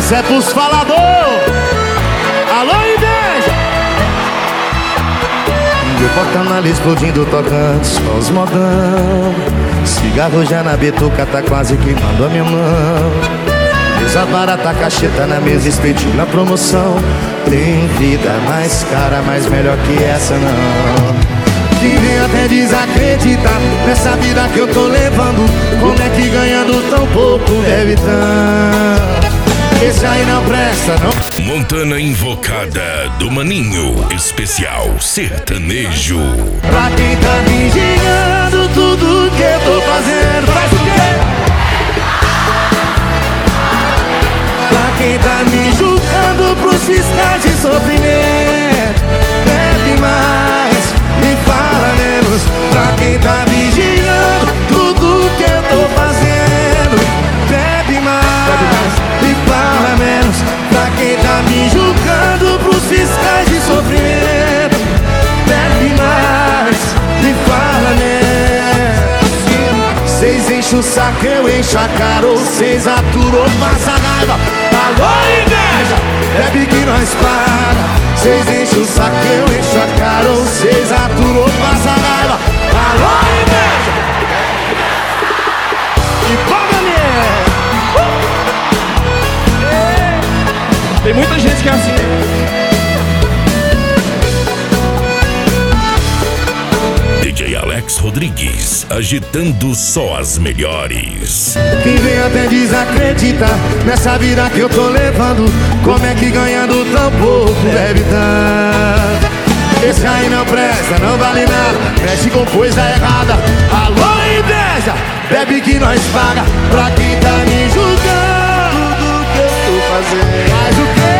Essa é pros falador. Alô, inveja. Meu porta-malas explodindo, tocando só os modão. Cigarro já na betuca, tá quase queimando a minha mão. Mesa barata, cacheta na mesa, espetinho na promoção. Tem vida mais cara, mas melhor que essa não. Quem vem até desacreditar nessa vida que eu tô levando. Como é que ganhando tão pouco deve tanto? Esse aí não presta, não. Montana Invocada do Maninho, especial sertanejo. Pra quem tá vigiando tudo que eu tô fazendo, faz o quê? Pra quem tá me julgando pros fiscais de sofrimento, bebe mais, me fala menos. Pra quem tá vigiando tudo que eu tô fazendo, bebe mais, me fala menos. Pra quem tá me julgando pros fiscais de sofrimento, bebe mais, me fala menos. Cês enchem o saco, eu encho a cara, ou cês aturou, passa raiva. Alô, inveja, bebe que nós paga. Cês enchem o saco, eu encho a cara, ou cês aturou, passa raiva. Alô, inveja. E paga, mulher. Tem muita gente que é assim. DJ Alex Rodrigues, agitando só as melhores. Quem vem até desacreditar nessa vida que eu tô levando. Como é que ganhando tão pouco deve tanto? Esse aí não presta, não vale nada, mexe com coisa errada. Alô, inveja, bebe que nós paga. Pra quem tá me julgando do que eu tô fazendo, faz o quê?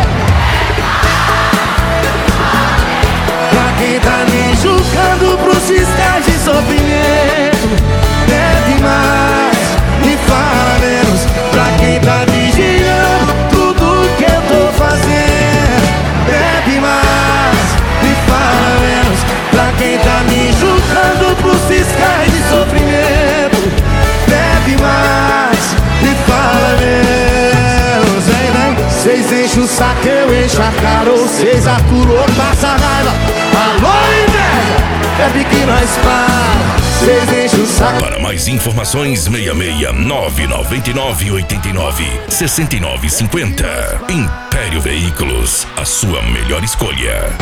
Pra quem tá me julgando pros fiscais de sofrimento, bebe mais, me fala menos. Pra quem tá vigiando tudo que eu tô fazendo, bebe mais, me fala menos. Pra quem tá me julgando pros fiscais de sofrimento, bebe mais, me fala menos. Vem, vem. Cês enchem o saco, eu encho a cara, ou cês aturou, passa raiva. Alô, inveja, bebe que nós para. Cês enchem o saco. Para mais informações, 669-9989-6950. Império Veículos, a sua melhor escolha.